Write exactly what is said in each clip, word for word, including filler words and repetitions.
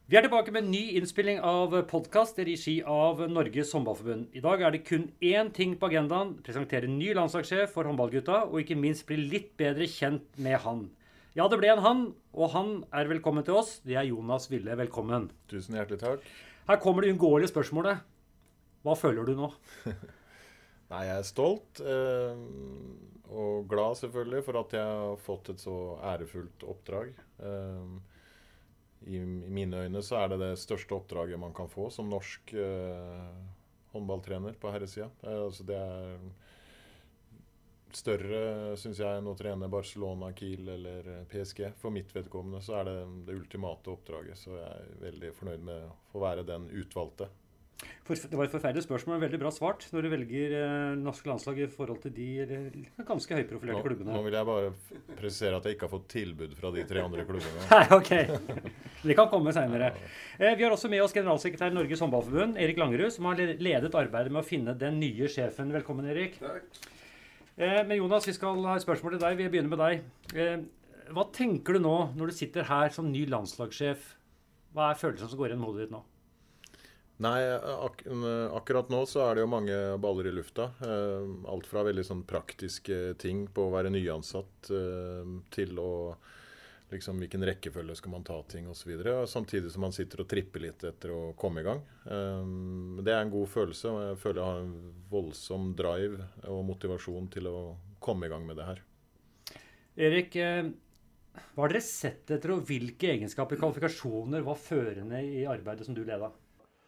Vi er tilbake med en ny innspilling av podcast i regi av Norges håndballforbund. I dag er det kun én ting på agendaen, presentere ny landslagssjef for håndballgutta, og ikke minst bli litt bedre kjent med han. Ja, det ble en han, og han er velkommen til oss. Det er Jonas Wille, velkommen. Tusen hjertelig takk. Her kommer det uunngåelige spørsmålet. Hva føler du nå? Nei, jeg er stolt, eh, og glad selvfølgelig for at jeg har fått et så ærefullt oppdrag. Eh, I, I mine øyne så er det det største oppdraget man kan få som norsk eh, håndballtrener på herresida. Eh, altså det er større, synes jeg, enn å trene Barcelona, Kiel eller P S G. For mitt vedkommende så er det det ultimate oppdraget, så jeg er veldig fornøyd med å få være den utvalgte. For, det var et forferdelig spørsmål, veldig bra svart når du velger eh, norske landslag i forhold til de eller, ganske høyprofilerte nå, klubbene. Nå vil jeg bare presisere at jeg ikke har fått tilbud fra de tre andre klubbene. Nei, ok. Det kan komme senere. Eh, vi har også med oss generalsekretær i Norges håndballforbund, Erik Langerud, som har ledet arbeidet med å finne den nye sjefen. Velkommen, Erik. Takk. Eh, men Jonas, vi skal ha et spørsmål til deg. Vi begynner med deg. Eh, hva tenker du nå når du sitter her som ny landslagssjef? Hva er følelsen som går gjennom hodet ditt nå? Nei, ak akkurat nå så er det jo mange baller i lufta. Eh, alt fra veldig sånn praktiske ting på å være nyansatt eh, til å liksom hvilken rekkefølge skal man ta ting og så videre. Samtidig som man sitter og tripper litt etter å komme i gang. Eh, det er en god følelse, og jeg føler jeg har en voldsom drive og motivasjon til å komme i gang med det her. Erik, eh, hva har dere sett etter, og hvilke egenskaper, kvalifikasjoner var førende i arbeidet som du ledet?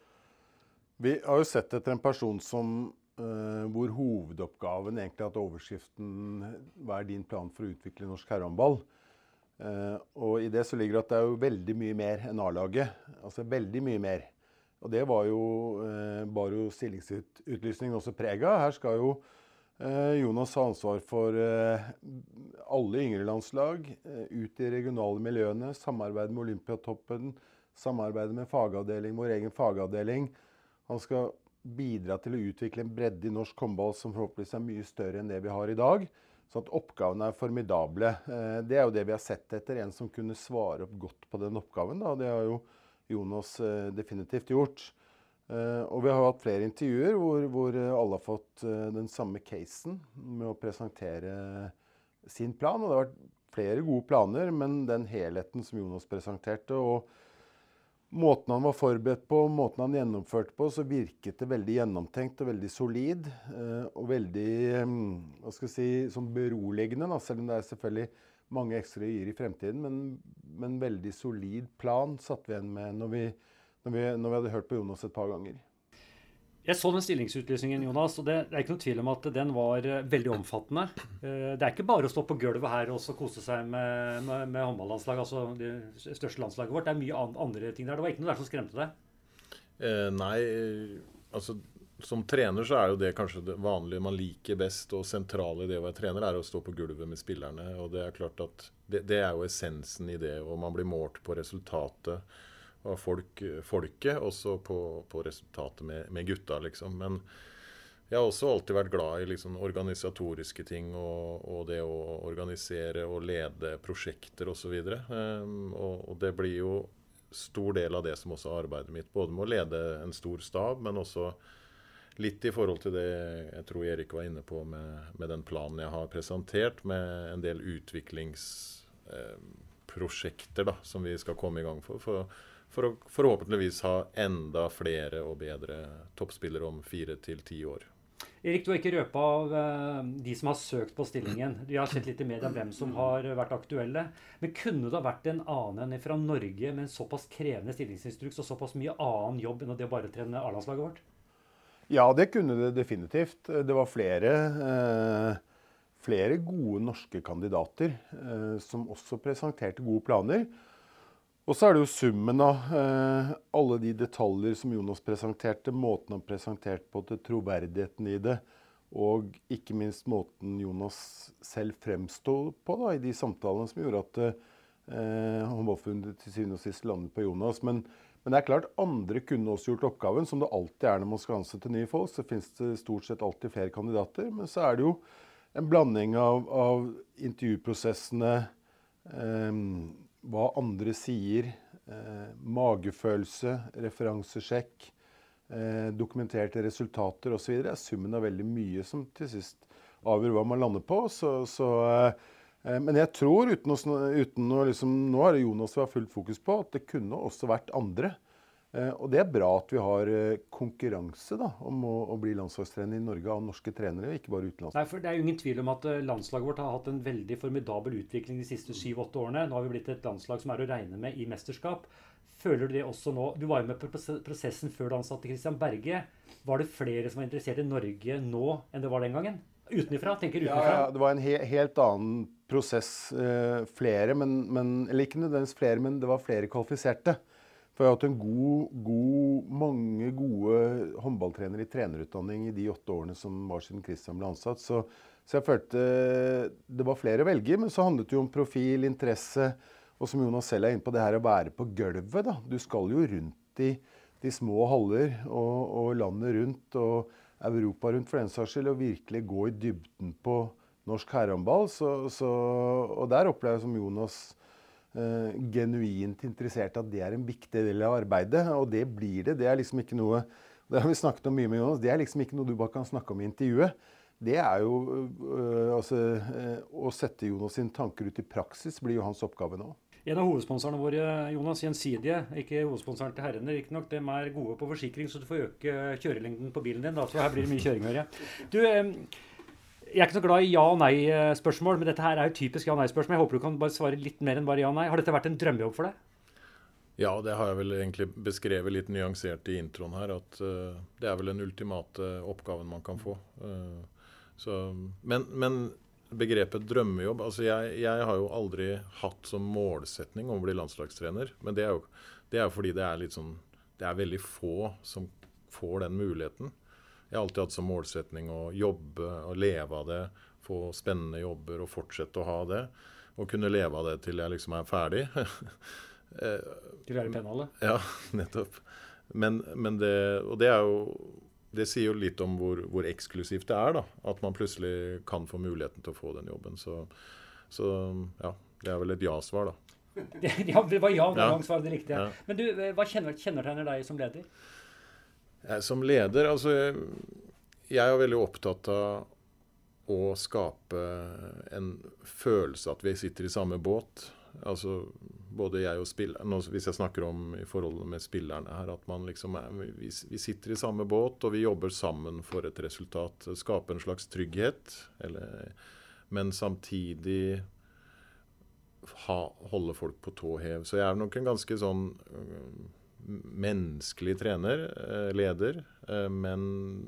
Vi har jo sett etter en person som, uh, hvor hovedoppgaven egentlig er at overskriften hva er din plan for å utvikle norsk herrehåndball. Uh, og i det så ligger det at det er jo veldig mye mer enn A-laget. Altså veldig mye mer. Og det var jo uh, bare jo stillingsutlysningen også prega. Her skal jo uh, Jonas ha ansvar for uh, alle yngre landslag, uh, ut i regionale miljøene, samarbeide med Olympiatoppen, samarbeide med fagavdeling, vår egen fagavdeling. Han skal bidra til å utvikle en bredde i norsk håndball som forhåpentligvis er mye større enn det vi har i dag. Så at oppgavene er formidable. Det er jo det vi har sett etter, en som kunne svare opp godt på den oppgaven. Da. Det har jo Jonas definitivt gjort. Og vi har hatt flere intervjuer hvor, hvor alle har fått den samme casen med å presentere sin plan. Og det har vært flere gode planer, men den helheten som Jonas presenterte, og måten han var forberedt på, måten han gjennomførte på, så virket det veldig gjennomtenkt og veldig solid, og veldig, hva skal jeg si, som beroligende, da, selv om det er selvfølgelig mange ekstra y-er i fremtiden, men, men veldig solid plan satt vi igjen med når vi, når vi, når vi hadde hørt på Jonas et par ganger. Jeg så den stillingsutlysningen, Jonas, og det, det er ikke noe tvil om at den var veldig omfattende. Det er ikke bare å stå på gulvet her og så kose seg med, med, med håndballandslag, altså det største landslaget vårt. Det er mye andre ting der. Det var ikke noe der som skremte deg? Eh, nei, altså som trener så er jo det kanskje det vanlige man liker best, og sentrale i det å være trener er å stå på gulvet med spillerne. Og det er klart at det, det er jo essensen i det, og man blir målt på resultatet av folk, folket, også på, på resultatet med, med gutta, liksom. Men jeg har også alltid vært glad i liksom, organisatoriske ting, og, og det å organisere og lede prosjekter og så videre. Um, og, og det blir jo stor del av det som også er arbeidet mitt, både med å lede en stor stab, men også litt i forhold til det jeg tror Erik var inne på med, med den planen jeg har presentert, med en del utviklingsprosjekter um, da, som vi skal komme i gang for, for For å forhåpentligvis ha enda flere og bedre toppspillere om fire til ti år. Erik, du har ikke røpet av uh, de som har søkt på stillingen. Vi har sett litt i media hvem som har vært aktuelle. Men kunne det ha vært en annen enn fra Norge med en såpass krevende stillingsinstruks og såpass mye annen jobb enn å det bare trene A-landslaget vårt? Ja, det kunne det definitivt. Det var flere, eh, flere gode norske kandidater eh, som også presenterte gode planer. Og så er det jo summen av eh, alle de detaljer som Jonas presenterte, måten han presenterte på til troverdigheten i det, og ikke minst måten Jonas selv fremstod på da, i de samtalene som gjorde at eh, håndballforbundet til syvende og sist landet på Jonas. Men, men det er klart andre kunne også gjort oppgaven, som det alltid er når man skal ansette nye folk. Så finnes det stort sett alltid flere kandidater, men så er det jo en blanding av, av intervjuprosessene, eh, hva andre sier, eh, magefølelse, referansesjekk, eh, dokumenterte resultater og så videre, er summen av veldig mye som til sist avgjør hva man lander på. Så, så, eh, men jeg tror, uten å, uten å liksom, nå har Jonas vært fullt fokus på, at det kunne også vært andre. Eh, og det er bra at vi har eh, konkurranse da, om å, å bli landslagstrener i Norge av norske trenere, ikke bare utenlands. Nei, for det er jo ingen tvil om at uh, landslaget vårt har hatt en veldig formidabel utvikling de siste syv åtte årene. Nå har vi blitt et landslag som er å regne med i mesterskap. Føler du det også nå? Du var jo med på prosessen før du ansatte Christian Berge. Var det flere som var interessert i Norge nå enn det var den gangen? Utenifra, tenker utenifra? Ja, ja, det var en he helt annen prosess. Eh, flere, men, men, eller ikke nødvendigvis flere, men det var flere kvalifiserte. For jeg har hatt en god, god, mange gode håndballtrenere i trenerutdanning i de åtte årene som var siden Christian ble ansatt. Så, så jeg følte det var flere å velge, men så handlet det jo om profil, interesse, og som Jonas selv er inne på, det her å være på gulvet da. Du skal jo rundt i de små haller og, og landet rundt, og Europa rundt for den saks skyld, og virkelig gå i dybden på norsk herrehåndball. Så, så, og der opplever jeg som Jonas Uh, genuint interessert at det er en viktig del av arbeidet, og det blir det. Det er liksom ikke noe, det har vi snakket om mye med Jonas, det er liksom ikke noe du bare kan snakke om i intervjuet. Det er jo, uh, altså, uh, å sette Jonas sine tanker ut i praksis blir jo hans oppgave nå. En av hovedsponsorene våre, Jonas, Gjensidige, ikke hovedsponsoren til herrene, ikke nok, de er gode på forsikring, så du får øke kjørelengden på bilen din, da, så her blir det mye kjøring å gjøre. Du, um, Jeg er ikke så glad i ja- og nei-spørsmål, men dette her er jo typisk ja- og nei-spørsmål. Jeg håper du kan bare svare litt mer enn bare ja og nei. Har dette vært en drømmejobb for deg? Ja, det har jeg vel egentlig beskrevet litt nyansert i introen her, at uh, det er vel den ultimate oppgaven man kan få. Uh, så, men, men begrepet drømmejobb, altså jeg, jeg har jo aldri hatt som målsetning å bli landslagstrener, men det er jo det er fordi det er litt sånn, det er veldig få som får den muligheten. Jeg har alltid hatt som målsetning å jobbe og leve av det, få spennende jobber og fortsette å ha det, og kunne leve av det til jeg liksom er ferdig. Til å være pennale? Ja, nettopp. Men, men det, og det er jo, det sier jo litt om hvor, hvor eksklusivt det er da, at man plutselig kan få muligheten til å få den jobben. Så, så ja, det er vel et ja-svar da. Ja, det var ja, det var ja. Det riktige. Ja. Men du, hva kjenner, kjennetegner deg som leder? Som leder, altså jeg er veldig opptatt av å skape en følelse at vi sitter i samme båt. Altså både jeg og spillerne, hvis jeg snakker om i forholdet med spillerne her, at man liksom er, vi, vi sitter i samme båt og vi jobber sammen for et resultat. Skape en slags trygghet, eller, men samtidig ha, holde folk på tå hev. Så jeg er nok en ganske sånn menneskelig trener, leder, men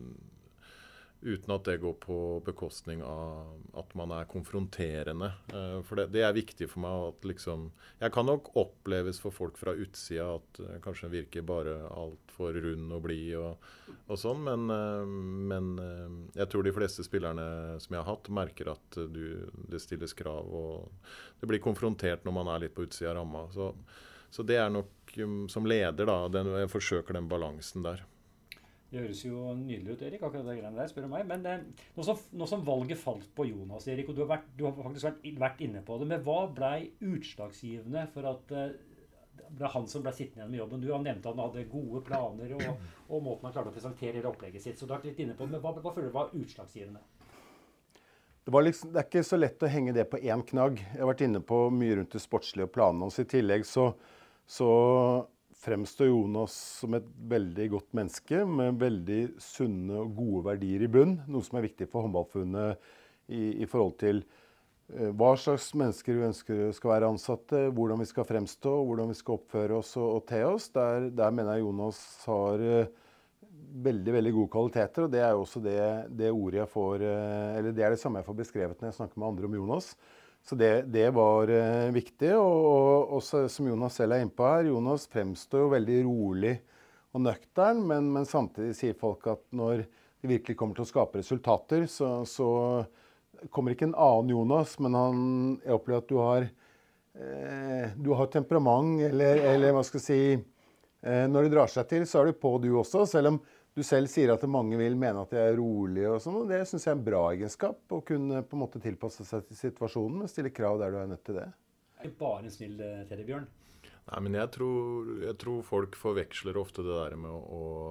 uten at det går på bekostning av at man er konfronterende. For det, det er viktig for meg at liksom, jeg kan nok oppleves for folk fra utsida at kanskje virker bare alt for rund og blid og, og sånn, men, men jeg tror de fleste spillerne som jeg har hatt merker at du, det stilles krav og det blir konfrontert når man er litt på utsida av ramma. Så Så det er nok um, som leder da, den, jeg forsøker den balansen der. Det høres jo nydelig ut, Erik, akkurat det greiene der, spør du meg. Men eh, nå, som, nå som valget falt på Jonas, Erik, og du har, vært, du har faktisk vært, vært inne på det, men hva ble utslagsgivende for at eh, det ble han som ble sittende igjen med jobben? Du har nevnt at han hadde gode planer og, og måten han klarte å presentere hele opplegget sitt, så du har vært litt inne på det, men hva, hva føler du var utslagsgivende? Det, var liksom, det er ikke så lett å henge det på én knagg. Jeg har vært inne på mye rundt det sportslige og planene hans. I tillegg så så fremstår Jonas som et veldig godt menneske med veldig sunne og gode verdier i bunn, noe som er viktig for håndballforbundet i, i forhold til eh, hva slags mennesker vi ønsker skal være ansatte, hvordan vi skal fremstå, hvordan vi skal oppføre oss og, og te oss. Der, der mener jeg Jonas har eh, veldig, veldig gode kvaliteter, og det er jo også det, det ordet jeg får, eh, eller det er det samme jeg får beskrevet når jeg snakker med andre om Jonas. Så det, det var eh, viktig, og, og, og så, som Jonas selv er inne på her, Jonas fremstår jo veldig rolig og nøktern, men, men samtidig sier folk at når de virkelig kommer til å skape resultater, så, så kommer ikke en annen Jonas, men han, jeg opplever at du har, eh, du har temperament, eller, eller hva skal jeg si, eh, når det drar seg til, så er du på du også, selv om du selv sier at mange vil mene at jeg er rolig og sånn, og det synes jeg er en bra egenskap, å kunne på en måte tilpasse seg til situasjonen, men stille krav der du er nødt til det. Er det bare en snill teddybjørn? Nei, men jeg tror, jeg tror folk forveksler ofte det der med å,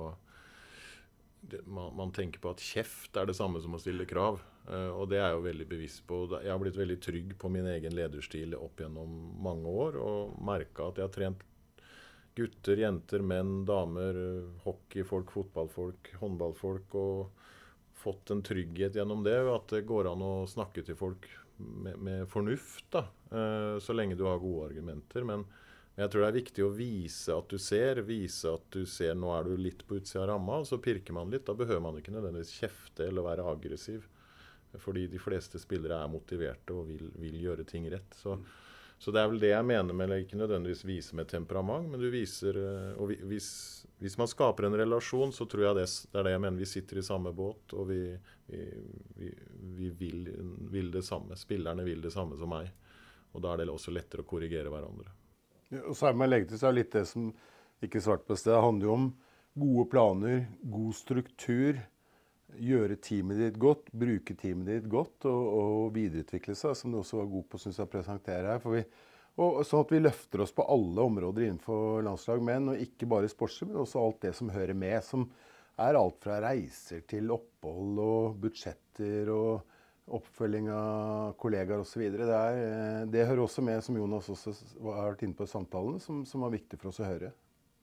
å det, man, man tenker på at kjeft er det samme som å stille krav. Uh, og det er jeg jo veldig bevisst på. Jeg har blitt veldig trygg på min egen lederstil opp gjennom mange år, og merket at jeg har trent gutter, jenter, menn, damer, hockeyfolk, fotballfolk, håndballfolk, og fått en trygghet gjennom det, at det går an å snakke til folk med, med fornuft, da, uh, så lenge du har gode argumenter. Men jeg tror det er viktig å vise at du ser, vise at du ser, nå er du litt på utsida av ramma, og så pirker man litt. Da behøver man ikke nødvendigvis kjefte eller være aggressiv, fordi de fleste spillere er motiverte og vil, vil gjøre ting rett. Så, så det er vel det jeg mener med, ikke nødvendigvis vise med temperament, men du viser, og hvis, hvis man skaper en relasjon, så tror jeg det, det er det jeg mener, vi sitter i samme båt, og vi, vi, vi, vi vil, vil det samme. Spillerne vil det samme som meg, og da er det også lettere å korrigere hverandre. Ja, og så er man legger til seg litt det som ikke svart på sted. Det handler jo om gode planer, god struktur, gjøre teamet ditt godt, bruke teamet ditt godt og, og videreutvikle seg, som du også var god på, synes jeg, å presentere her. For vi, og sånn at vi løfter oss på alle områder innenfor landslag, men og ikke bare sportslig, men også alt det som hører med, som er alt fra reiser til opphold og budsjetter og oppfølging av kollegaer og så videre. Det, er, det hører også med, som Jonas også har vært inne på i samtalen, som, som var viktig for oss å høre.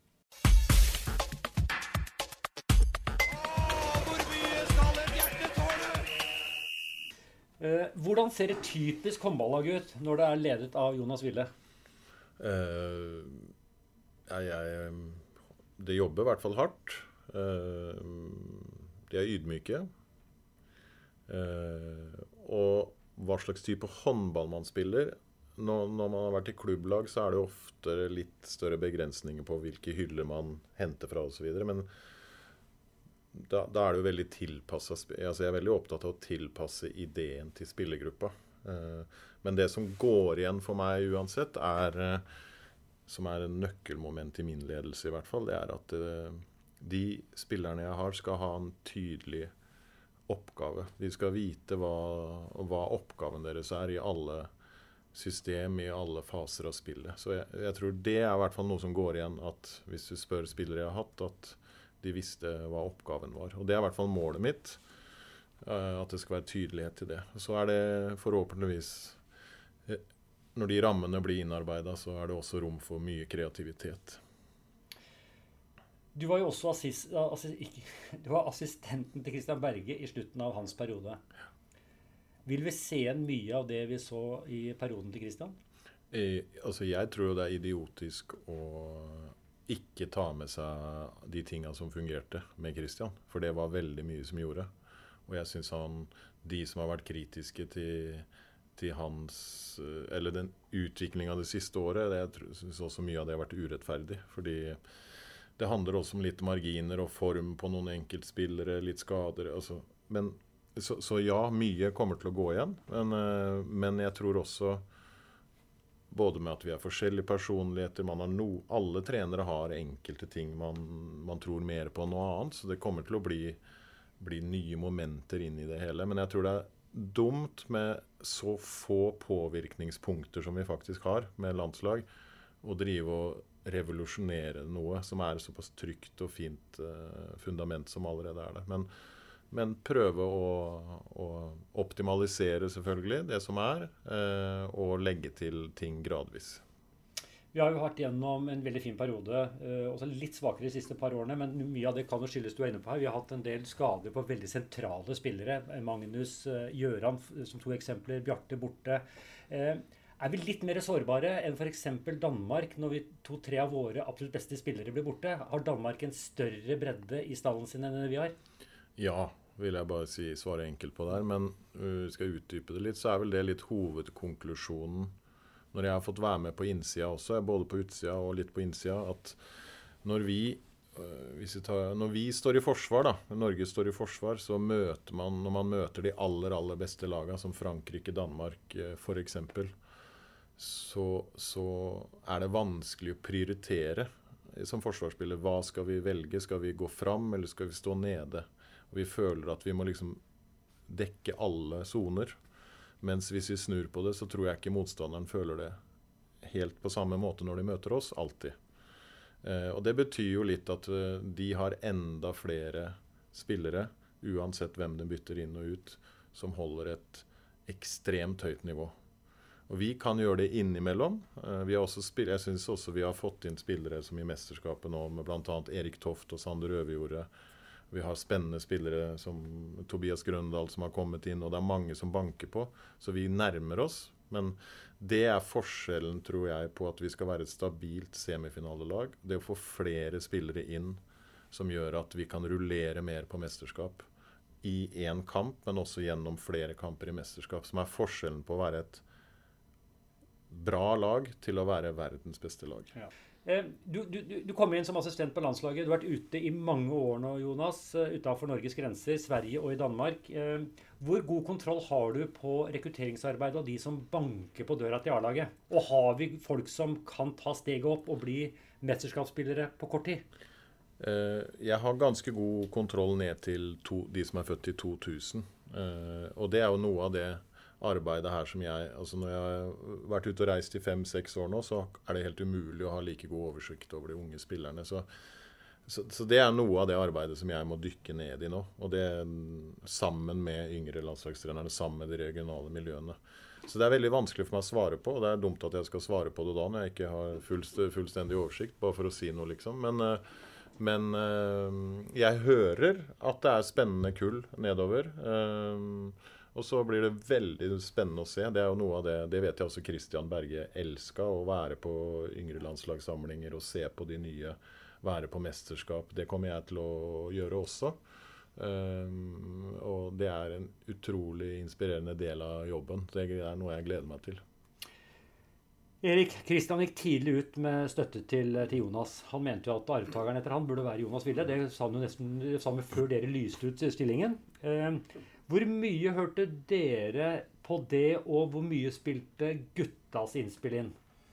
Eh, hvordan ser et typisk håndballag ut når det er ledet av Jonas Wille? Uh, jeg, jeg, det jobber i hvert fall hardt. Uh, de er ydmyke. Uh, og hva slags type håndball man spiller. Når, når man har vært i klubblag, så er det ofte litt større begrensninger på hvilke hyller man henter fra og så videre. Men Da, da er det jo veldig tilpasset. Altså jeg er veldig opptatt av å tilpasse ideen til spillergruppa. Uh, men det som går igjen for meg uansett, er, uh, som er en nøkkelmoment i min ledelse i hvert fall, det er at uh, de spillerne jeg har skal ha en tydelig oppgave. De skal vite hva, hva oppgaven deres er i alle system, i alle faser av spillet. Så jeg, jeg tror det er i hvert fall noe som går igjen, at hvis du spør spillere jeg har hatt, at de visste hva oppgaven var. Og det er i hvert fall målet mitt, uh, at det skal være tydelighet til det. Og så er det forhåpentligvis, uh, når de rammene blir innarbeidet, så er det også rom for mye kreativitet. Du var jo også assist, assist, ikke, du var assistenten til Christian Berge i slutten av hans periode. Vil vi se en mye av det vi så i perioden til Christian? Eh, altså jeg tror det er idiotisk å ikke ta med seg de tingene som fungerte med Christian, for det var veldig mye som gjorde. Og jeg synes han, de som har vært kritiske til, til hans, eller den utviklingen av det siste året, det, jeg synes også mye av det har vært urettferdig, fordi det handler også om litt marginer og form på noen enkeltspillere, litt skader, altså. Men, så, så ja, mye kommer til å gå igjen, men, men jeg tror også både med at vi er forskjellige personligheter, man har no, alle trenere har enkelte ting man, man tror mer på enn noe annet, så det kommer til å bli, bli nye momenter inn i det hele. Men jeg tror det er dumt med så få påvirkningspunkter som vi faktisk har med landslag, å drive og revolusjonere noe som er såpass trygt og fint uh, fundament som allerede er det. Men Men prøve å, å optimalisere selvfølgelig det som er, eh, og legge til ting gradvis. Vi har jo vært gjennom en veldig fin periode, eh, også litt svakere de siste par årene, men mye av det kan jo skyldes du er inne på her. Vi har hatt en del skader på veldig sentrale spillere. Magnus, eh, Gjøran som to eksempler, Bjarte borte. Eh, er vi litt mer sårbare enn for eksempel Danmark når vi to-tre av våre absolutt beste spillere blir borte? Har Danmark en større bredde i stallen sin enn vi har? Ja, vil jeg bare si, svare enkelt på der, men uh, skal jeg utdype det litt, så er vel det litt hovedkonklusjonen når jeg har fått være med på innsida også, både på utsida og litt på innsida, at når vi, uh, hvis vi, tar, når vi står i forsvar, da, når Norge står i forsvar, så møter man, når man møter de aller, aller beste lagene, som Frankrike, Danmark uh, for eksempel, så, så er det vanskelig å prioritere som forsvarsspiller. Hva skal vi velge? Skal vi gå fram, eller skal vi stå nede? Og vi føler at vi må liksom dekke alle zoner. Mens hvis vi snur på det, så tror jeg ikke motstanderen føler det helt på samme måte når de møter oss, alltid. Eh, og det betyr jo litt at uh, de har enda flere spillere, uansett hvem de bytter inn og ut, som holder et ekstremt høyt nivå. Og vi kan gjøre det innimellom. Uh, vi har også spill- jeg synes også vi har fått inn spillere som i mesterskapet nå, med blant annet Erik Toft og Sander Øverjordet. Vi har spennende spillere som Tobias Grøndal som har kommet inn, og det er mange som banker på, så vi nærmer oss. Men det er forskjellen, tror jeg, på at vi skal være et stabilt semifinalelag. Det å få flere spillere inn som gjør at vi kan rullere mer på mesterskap i en kamp, men også gjennom flere kamper i mesterskap, som er forskjellen på å være et bra lag til å være verdens beste lag. Ja. Du, du, du kommer inn som assistent på landslaget. Du har vært ute i mange år nå, Jonas, utenfor Norges grenser, Sverige og i Danmark. Hvor god kontroll har du på rekrutteringsarbeidet og de som banker på døra til A-laget? Og har vi folk som kan ta steget opp og bli mesterskapsspillere på kort tid? Jeg har ganske god kontroll ned til to, de som er født i to tusen. Og det er jo noe av det arbeidet her som jeg, altså når jeg har vært ute og reist i fem seks år nå, så er det helt umulig å ha like god oversikt over de unge spillerne. Så, så, så det er noe av det arbeidet som jeg må dykke ned i nå. Og det sammen med yngre landslagstrenerne, sammen med de regionale miljøene. Så det er veldig vanskelig for meg å svare på, og det er dumt at jeg skal svare på det da når jeg ikke har fullst, fullstendig oversikt, bare for å si noe liksom. Men, men jeg hører at det er spennende kull nedover. Og så blir det veldig spennende å se. Det er jo noe av det, det vet jeg også Christian Berge elsket, å være på yngre landslagssamlinger og se på de nye, være på mesterskap. Det kommer jeg til å gjøre også. Um, og det er en utrolig inspirerende del av jobben. Det er noe jeg gleder meg til. Erik, Christian gikk tidlig ut med støtte til, til Jonas. Han mente jo at arvtageren etter han burde være Jonas Wille. Det sa han jo nesten det sa han før dere lyste ut stillingen. Um, Hvor mye hørte dere på det, og hvor mye spilte guttas innspill inn?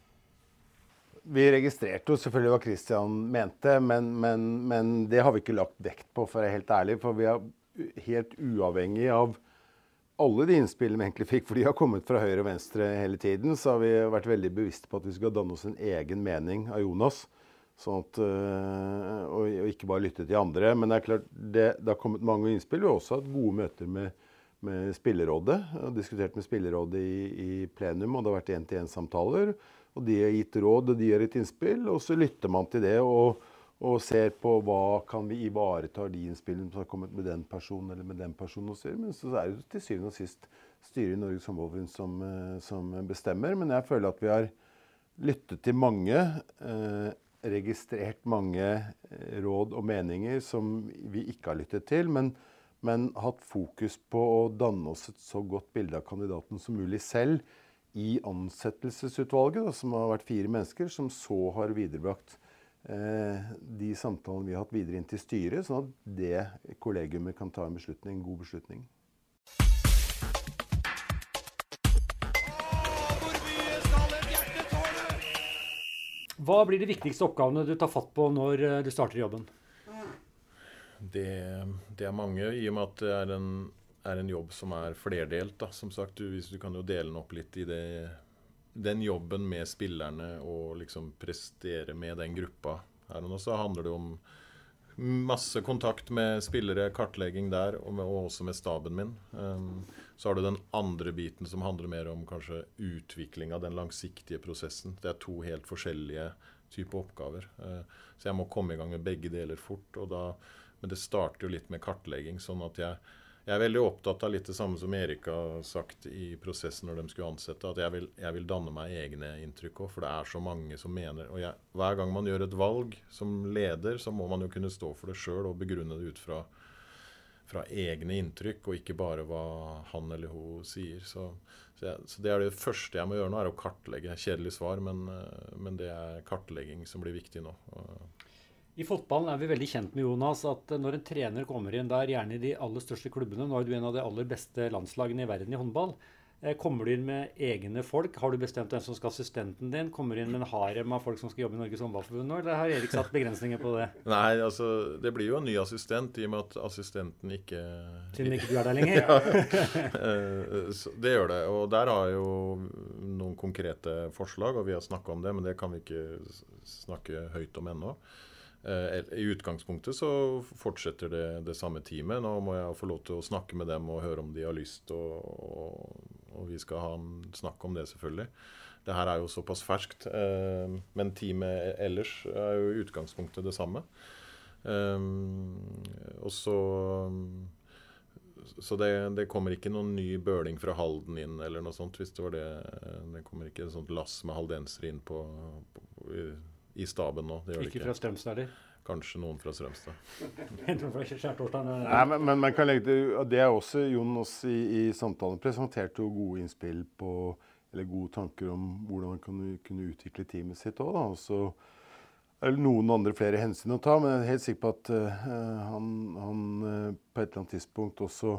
Vi registrerte jo selvfølgelig hva Christian mente, men, men, men det har vi ikke lagt vekt på, for å være helt ærlig. For vi er helt uavhengig av alle de innspillene vi egentlig fikk, for de har kommet fra høyre og venstre hele tiden, så har vi vært veldig bevisste på at vi skal danne oss en egen mening av Jonas. Sånn at, og, og ikke bare lytte til andre. Men det er klart, det, det har kommet mange innspill. Vi har også hatt gode møter med, med spillerrådet. Og diskutert med spillerrådet i, i plenum, og det har vært en-til-en-samtaler. Og de har gitt råd, og de har gitt innspill. Og så lytter man til det og, og ser på hva kan vi ivareta de innspillene som har kommet med den personen eller med den personen. Og så. Men så er det til syvende og sist styret i Norges Håndballforbund som, som bestemmer. Men jeg føler at vi har lyttet til mange eh, registrert mange råd og meninger som vi ikke har lyttet til, men, men hatt fokus på å danne oss et så godt bilde av kandidaten som mulig selv i ansettelsesutvalget, da, som har vært fire mennesker, som så har viderebrakt eh, de samtalene vi har hatt videre inn til styret, sånn at det kollegiumet kan ta en beslutning, en god beslutning. Hva blir de viktigste oppgavene du tar fatt på når du starter jobben? Det, det er mange, i og med at det er en, er en jobb som er flerdelt. Da. Som sagt, du, hvis du kan jo dele den opp litt i det, den jobben med spillerne og liksom prestere med den gruppa. Her og nå så handler det om masse kontakt med spillere, kartlegging der, og, med, og også med staben min. Um, så har du den andre biten som handler mer om kanskje utvikling av den langsiktige prosessen. Det er to helt forskjellige typer oppgaver. Uh, så jeg må komme i gang med begge deler fort, og da, men det starter jo litt med kartlegging, sånn at jeg, jeg er veldig opptatt av litt det samme som Erik har sagt i prosessen når de skulle ansette, at jeg vil, jeg vil danne meg egne inntrykk også, for det er så mange som mener, og jeg, hver gang man gjør et valg som leder, så må man jo kunne stå for det selv og begrunne det ut fra, fra egne inntrykk, og ikke bare hva han eller hun sier. Så, så, jeg, så det er det første jeg må gjøre nå, er å kartlegge. Kjedelig svar, men, men det er kartlegging som blir viktig nå. I fotballen er vi veldig kjent med, Jonas, at når en trener kommer inn der, gjerne i de aller største klubbene, nå er du en av de aller beste landslagene i verden i håndball, kommer du inn med egne folk? Har du bestemt hvem som skal assistenten din? Kommer du inn med en harem av folk som skal jobbe i Norges Håndballforbund nå, eller har Erik satt begrensninger på det? Nei, altså, det blir jo en ny assistent, i og med at assistenten ikke... Siden ikke du er der lenger? Ja, det gjør det, og der har jo noen konkrete forslag, og vi har snakket om det, men det kan vi ikke snakke høyt om ennå. I utgangspunktet så fortsetter det, det samme teamet. Nå må jeg få lov til å snakke med dem og høre om de har lyst, og, og, og vi skal ha en snakk om det selvfølgelig. Det her er jo såpass ferskt, men teamet ellers er jo i utgangspunktet det samme. Og så, så det, det kommer ikke noen ny bøling fra Halden inn eller noe sånt, hvis det var det. Det kommer ikke et sånt lass med haldenser inn på, på i, i staben nå. Det gjør det ikke. Ikke fra Strømstad, eller? Kanskje noen fra Strømstad. Nei, men, men man kan legge det, det er også, Jon også i, i samtalen presenterte jo gode innspill på, eller gode tanker om hvordan man kunne, kunne utvikle teamet sitt også, da. Og så er det noen andre flere hensyn å ta, men jeg er helt sikker på at uh, han, han uh, på et eller annet tidspunkt også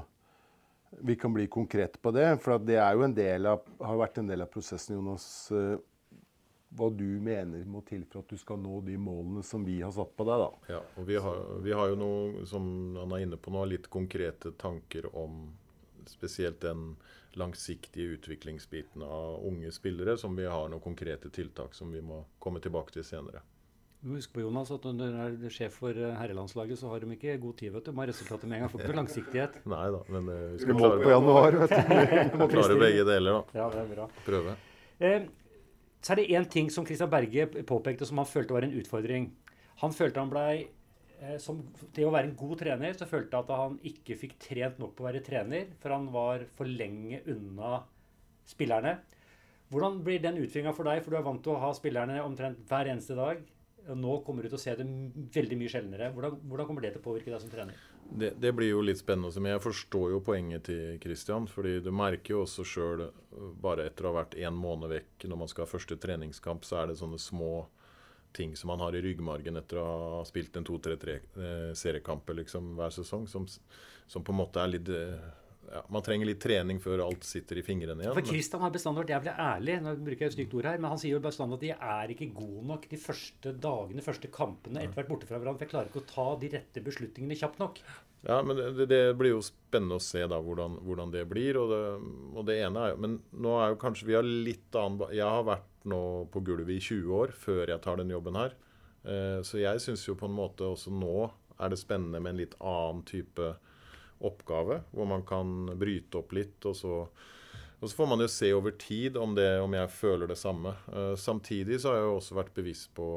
vi kan bli konkrete på det, for at det er jo en del av, har vært en del av prosessen, Jonas, uh, hva du mener må til for at du skal nå de målene som vi har satt på deg da. Ja, og vi har, vi har jo noe, som han er inne på nå, litt konkrete tanker om spesielt den langsiktige utviklingsbiten av unge spillere, som vi har noen konkrete tiltak som vi må komme tilbake til senere. Husk på, Jonas, at når du er sjef for herrelandslaget, så har de ikke god tid, vet du. De har resultatet med en gang, får ikke langsiktighet. Nei da, men uh, vi skal klare, på januar, vet du. klare begge deler da. Ja, det er bra. Prøve. Eh, Så er det en ting som Christian Berge påpekte som han følte var en utfordring. Han følte han ble, eh, som, til å være en god trener, så følte han at han ikke fikk trent nok på å være trener, for han var for lenge unna spillerne. Hvordan blir den utviklingen for deg? For du er vant til å ha spillerne omtrent hver eneste dag, og nå kommer du til å se det veldig mye sjeldnere. Hvordan, hvordan kommer det til å påvirke deg som trener? Det, det blir jo litt spennende, men jeg forstår jo poenget til Christian, fordi du merker jo også selv, bare etter å ha vært en måned vekk, når man skal ha første treningskamp, så er det sånne små ting som man har i ryggmargen etter å ha spilt en to tre tre eh, seriekamper liksom, hver sesong, som, som på en måte er litt, ja, man trenger litt trening før alt sitter i fingrene igjen. For Christian har bestandig vært jævlig ærlig, nå bruker jeg et stygt ord her, men han sier jo bestandig at de er ikke gode nok de første dagene, de første kampene, etter hvert borte fra hverandre, for jeg klarer ikke å ta de rette beslutningene kjapt nok. Ja, men det, det blir jo spennende å se da hvordan, hvordan det blir, og det, og det ene er jo, men nå er jo kanskje vi har litt annen, jeg har vært nå på gulvet i tjue år før jeg tar den jobben her, eh, så jeg synes jo på en måte også nå er det spennende med en litt annen type oppgave, hvor man kan bryte opp litt, og så, og så får man jo se over tid om, det, om jeg føler det samme. Eh, samtidig så har jeg jo også vært bevisst på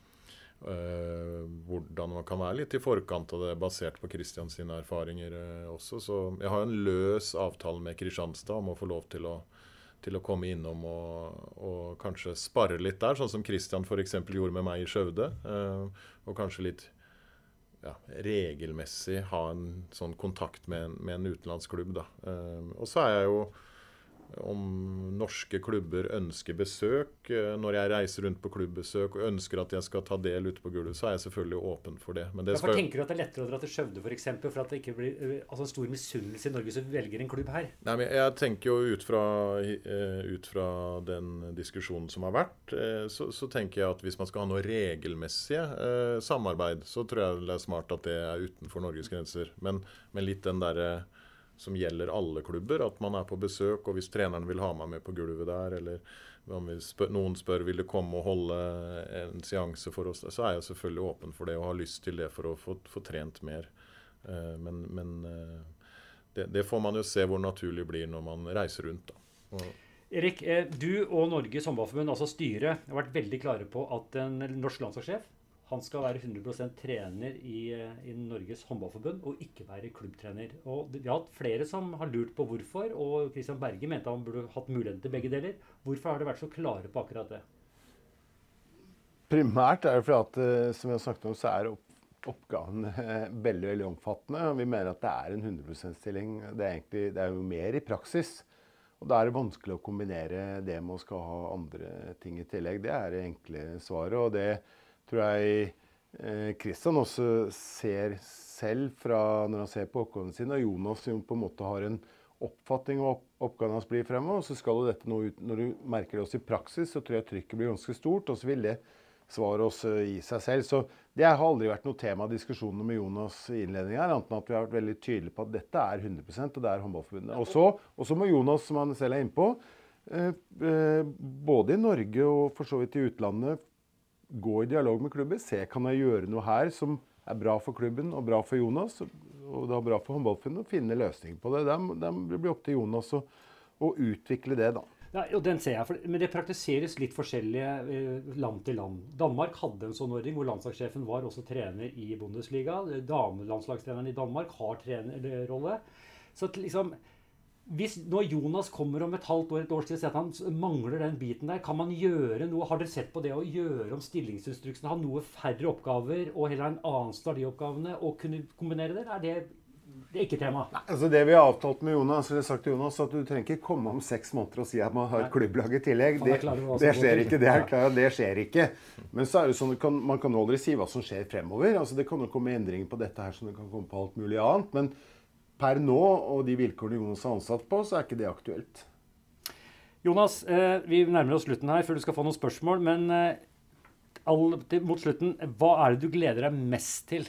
Uh, hvordan man kan være litt i forkant av det, basert på Christian sine erfaringer uh, også. Så jeg har en løs avtale med Kristianstad om å få lov til å, til å komme innom og, og kanskje spare litt der, sånn som Christian for eksempel gjorde med meg i Skjøvde, uh, og kanskje litt ja, regelmessig ha en sånn kontakt med en, med en utenlandsklubb da. Uh, og så er jeg jo om norske klubber ønsker besøk. Når jeg reiser rundt på klubbbesøk og ønsker at jeg skal ta del ute på gulvet, så er jeg selvfølgelig åpen for det. Men det Hvorfor skal... tenker du at det er lettere å dra til Skjøvde for eksempel, for at det ikke blir altså, en stor misunnelse i Norge som velger en klubb her? Nei, men jeg tenker jo ut fra, ut fra den diskusjonen som har vært, så, så tenker jeg at hvis man skal ha noe regelmessige eh, samarbeid, så tror jeg det er smart at det er utenfor Norges grenser. Men, men litt den der som gjelder alle klubber, at man er på besøk, og hvis treneren vil ha meg med på gulvet der, eller spør, noen spør vil du komme og holde en seanse for oss, så er jeg selvfølgelig åpen for det, og har lyst til det for å få, få trent mer. Uh, men men uh, det, det får man jo se hvor naturlig blir når man reiser rundt. Da. Og, Erik, du og Norges håndballforbund, altså styret, har vært veldig klare på at en norsk landslagssjef, han skal være hundre prosent trener i, i Norges håndballforbund, og ikke være klubbtrener. Og vi har hatt flere som har lurt på hvorfor, og Christian Berge mente han burde hatt muligheten til begge deler. Hvorfor har det vært så klare på akkurat det? Primært er det fordi at, som vi har snakket om, så er oppgaven veldig, veldig omfattende. Vi mener at det er en hundre prosent stilling. Det er, egentlig, det er jo mer i praksis. Og da er det vanskelig å kombinere det med å skal ha andre ting i tillegg. Det er det enkle svaret, og det tror jeg eh, Christian også ser selv fra når han ser på oppgavene sine, og Jonas som på en måte har en oppfatning av oppgaven hans blir fremover, og så skal jo dette nå ut, når du merker det også i praksis, så tror jeg trykket blir ganske stort, og så vil det svaret også i seg selv. Så det har aldri vært noe tema av diskusjoner med Jonas i innledningen her, annet enn at vi har vært veldig tydelige på at dette er hundre prosent, og det er håndballforbundet. Og så, og så må Jonas, som han selv er inne på, Eh, eh, både i Norge og for så vidt i utlandet, gå i dialog med klubber. Se, kan jeg gjøre noe her som er bra for klubben og bra for Jonas, og da bra for håndballforbundet, og finne løsning på det. Det blir opp til Jonas å, å utvikle det, da. Ja, og den ser jeg, for, men det praktiseres litt forskjellige eh, land til land. Danmark hadde en sånn ordning hvor landslagssjefen var også trener i Bundesliga. Damelandslagstreneren i Danmark har trenerrolle. Så at liksom, hvis når Jonas kommer om et halvt år, et års tid, og sier at han mangler den biten der, kan man gjøre noe? Har dere sett på det å gjøre om stillingsinstruksen, ha noe færre oppgaver og heller en annen start i oppgavene, og kunne kombinere det? Er det Det er ikke tema. Nei, altså det vi har avtalt med Jonas, eller sagt til Jonas, at du trenger ikke komme om seks måneder og si at man har et klubblag i tillegg. Det, det skjer ikke. Det er klart, det skjer ikke. Men så er det sånn, kan, man kan aldri si hva som skjer fremover. Altså det kan jo komme endringer på dette her, som det kan komme på alt mulig annet. Men per nå, og de vilkårene Jonas har ansatt på, så er ikke det aktuelt. Jonas, eh, vi nærmer oss slutten her, før du skal få noen spørsmål. Men eh, all, til, mot slutten, hva er det du gleder deg mest til?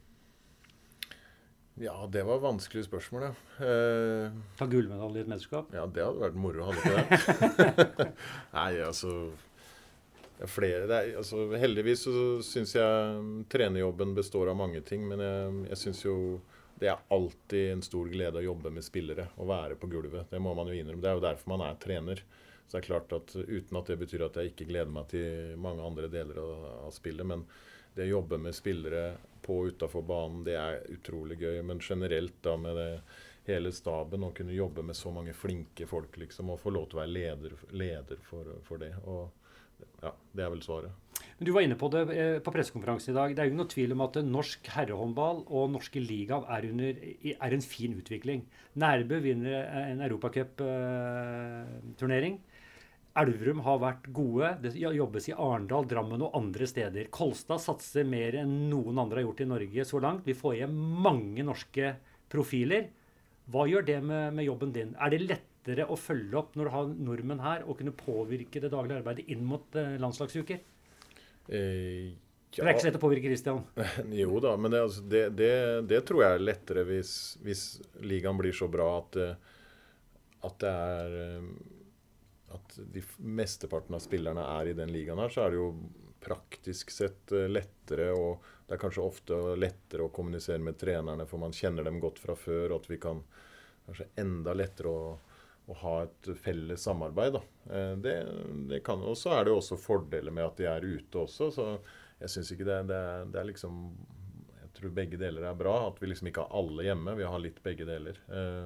Ja, det var vanskelige spørsmål, ja. Eh, Ta gullmedalje i et mesterskap? Ja, det hadde vært moro, hadde ikke det? Nei, altså, det er flere. Det er, altså, heldigvis så synes jeg trenerjobben består av mange ting, men jeg, jeg synes jo det er alltid en stor glede å jobbe med spillere, å være på gulvet. Det må man jo innrømme. Det er jo derfor man er trener. Så det er klart at uten at det betyr at jeg ikke gleder meg til mange andre deler av, av spillet, men det å jobbe med spillere på og utenfor banen, det er utrolig gøy. Men generelt da med det, hele staben, å kunne jobbe med så mange flinke folk, liksom, og få lov til å være leder, leder for, for det. Og ja, det er vel svaret. Men du var inne på det på pressekonferansen i dag. Det er jo ikke noe tvil om at norsk herrehåndball og norske liga er, under, er en fin utvikling. Nærbø vinner en Europacup-turnering. Elverum har vært gode. Det jobbes i Arendal, Drammen og andre steder. Kolstad satser mer enn noen andre har gjort i Norge så langt. Vi får igjen mange norske profiler. Hva gjør det med, med jobben din? Er det lettere å følge opp når du har nordmenn her, og kunne påvirke det daglige arbeidet inn mot eh, landslagsuker? Eh, ja. Det er ikke så lett å påvirke Christian. Jo da, men det, altså, det, det, det tror jeg er lettere hvis, hvis ligaen blir så bra at, at det er at de mesteparten av spillerne er i den ligaen her, så er det jo praktisk sett lettere, og det er kanskje ofte lettere å kommunisere med trenerne, for man kjenner dem godt fra før, og at vi kan kanskje enda lettere å, å ha et felles samarbeid. Da. Det, det kan, og så er det jo også fordeler med at de er ute også, så jeg synes ikke det, det, er, det er liksom, jeg tror begge deler er bra, at vi liksom ikke har alle hjemme, vi har litt begge deler.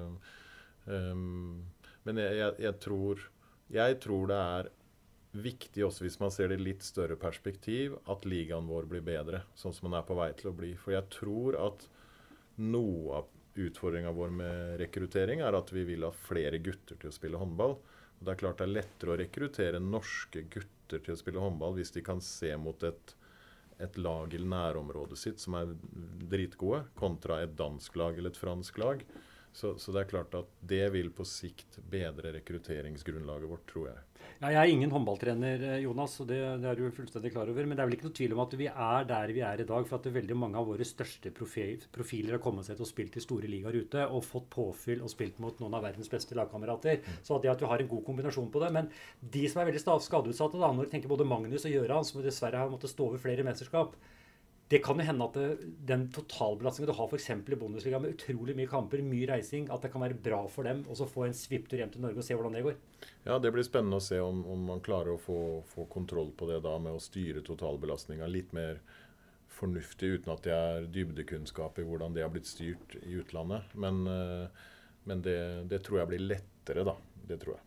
Men jeg, jeg, jeg tror Jeg tror det er viktig også, hvis man ser det i litt større perspektiv, at ligaen vår blir bedre, sånn som man er på vei til å bli. For jeg tror at noe av utfordringen vår med rekruttering er at vi vil ha flere gutter til å spille håndball. Og det er klart det er lettere å rekruttere norske gutter til å spille håndball hvis de kan se mot et, et lag i nærområdet sitt som er dritgode, kontra et dansk lag eller et fransk lag. Så, så det er klart at det vil på sikt bedre rekrutteringsgrunnlaget vårt, tror jeg. Ja, jeg er ingen håndballtrener, Jonas, og det, det er du fullstendig klar over. Men det er vel ikke noe tvil om at vi er der vi er i dag, for at det veldig mange av våre største profil, profiler har kommet seg til å spille i store ligaer ute, og fått påfyll og spilt mot noen av verdens beste lagkamerater. Mm. Så det at vi har en god kombinasjon på det. Men de som er veldig skadeutsatte, da, når du tenker både Magnus og Gjøran, som dessverre har måttet stå over flere mesterskap, det kan jo hende at det, den totalbelastningen du har for eksempel i Bundesliga med utrolig mye kamper, mye reising, at det kan være bra for dem å få en svipptur hjem til Norge og se hvordan det går. Ja, det blir spennende å se om, om man klarer å få, få kontroll på det da med å styre totalbelastningen litt mer fornuftig, uten at det er dybdekunnskap i hvordan det har blitt styrt i utlandet. Men, men det, det tror jeg blir lettere da, det tror jeg.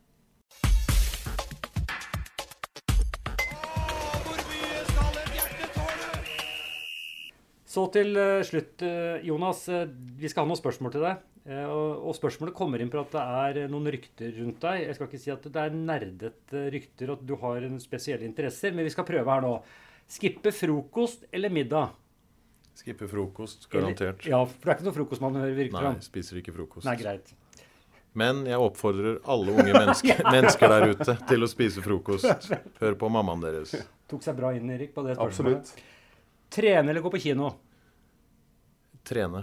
Så til uh, slutt, uh, Jonas, uh, vi skal ha noen spørsmål til deg. Uh, og, og spørsmålet kommer inn på at det er uh, noen rykter rundt deg. Jeg skal ikke si at det er nerdet uh, rykter, og at du har en spesielle interesser, men vi skal prøve her nå. Skippe frokost eller middag? Skippe frokost, garantert. Eller, ja, for det er ikke noe frokostmann virker fram. Nei, spiser ikke frokost. Nei, greit. Men jeg oppfordrer alle unge mennesker, mennesker der ute til å spise frokost. Hør på mammaen deres. Tok seg bra inn, Erik, på det spørsmålet. Absolutt. Trene eller gå på kino? Trene.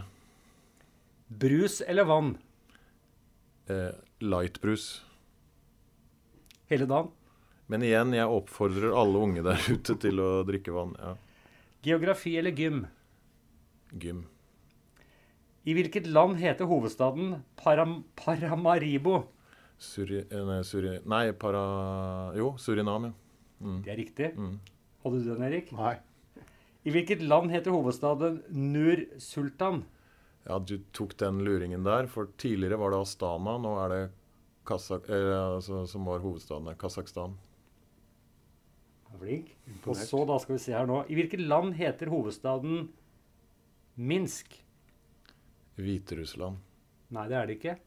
Brus eller vann? Eh, lightbrus. hele dagen. Men igjen, jeg oppfordrer alle unge der ute til å drikke vann. Ja. Geografi eller gym? Gym. I hvilket land heter hovedstaden Param Paramaribo? Suri, nei, Suri, nei, para... Jo, Surinam, ja. Mm. Det er riktig. Mm. Hadde du den, Erik? Nei. I hvilket land heter hovedstaden Nur-Sultan? Ja, du tok den luringen der, for tidligere var det Astana, nå er det Kazak, eh, altså, som var hovedstaden, Kazakstan. Flink. Og så da skal vi se her nå. I hvilket land heter hovedstaden Minsk? Hviterussland. Nei, det er det ikke.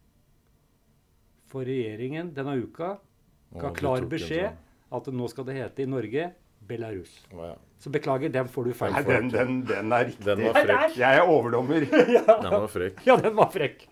For regjeringen denne uka ga Å, du klar tok en beskjed sånn. at nå skal det hete i Norge Belarus. Å, ja. Så beklager, den får du feil Nei, for. den, den, den er riktig. Den var frekk. Jeg er overdommer. Den var frekk. Ja, den var frekk.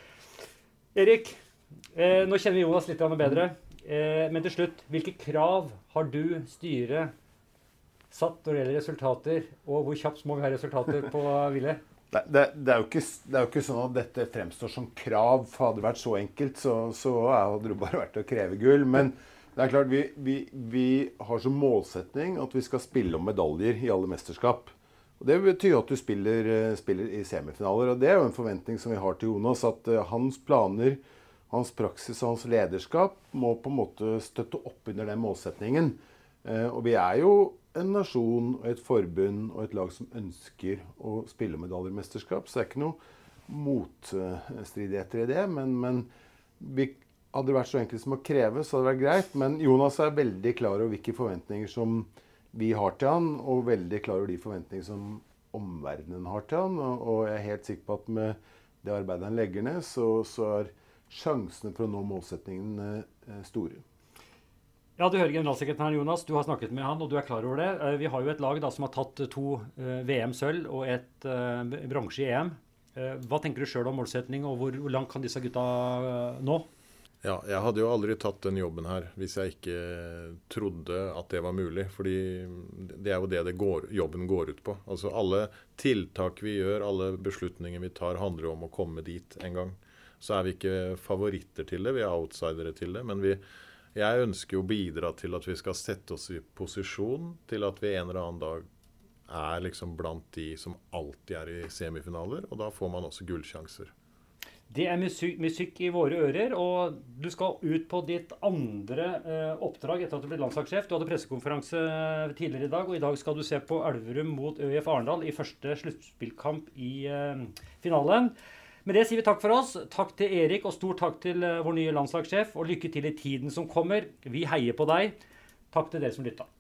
Erik, eh, nå kjenner vi Jonas litt bedre. Eh, men til slutt, hvilke krav har du, styret, satt når det gjelder resultater? Og hvor kjapt må vi ha resultater på Ville? Det, det, det, er jo ikke, det er jo ikke sånn at dette fremstår som krav. For hadde det vært så enkelt, så, så hadde det bare vært å kreve gull. Men det er klart, vi, vi, vi har som målsetning at vi skal spille om medaljer i alle mesterskap. Og det betyr at du spiller, spiller i semifinaler. Og det er jo en forventning som vi har til Jonas, at uh, hans planer, hans praksis og hans lederskap må på en måte støtte opp under den målsetningen. Uh, og vi er jo en nasjon og et forbund og et lag som ønsker å spille medaljemesterskap. Så det er ikke noe motstridigheter i det, men, men vi hadde det vært så enkelt som å kreve, så hadde det vært greit. Men Jonas er veldig klar over hvilke forventninger som vi har til han, og veldig klar over de forventninger som omverdenen har til han. Og, og jeg er helt sikker på at med det arbeidet han legger ned, så, så er sjansene for å nå målsetningen eh, store. Ja, du hører generalsekretæren Jonas, du har snakket med han, og du er klar over det. Eh, vi har jo et lag da, som har tatt to eh, V M-sølv og et eh, bronse i E M. Eh, hva tenker du selv om målsetning, og hvor, hvor langt kan disse gutta eh, nå? Ja, jeg hadde jo aldri tatt den jobben her hvis jeg ikke trodde at det var mulig. Fordi det er jo det, det går, jobben går ut på. Altså alle tiltak vi gjør, alle beslutninger vi tar, handler jo om å komme dit en gang. Så er vi ikke favoritter til det, vi er outsidere til det. Men vi, jeg ønsker jo å bidra til at vi skal sette oss i posisjon til at vi en eller annen dag er liksom blant de som alltid er i semifinaler. Og da får man også gullsjanser. Det er musikk, musikk i våre ører, og du skal ut på ditt andre eh, oppdrag etter at du ble landslagssjef. Du hadde pressekonferanse tidligere i dag, og i dag skal du se på Elverum mot ØIF Arendal i første sluttspillkamp i eh, finalen. Med det sier vi takk for oss. Takk til Erik, og stor takk til eh, vår nye landslagssjef, og lykke til i tiden som kommer. Vi heier på deg. Takk til dere som lytta.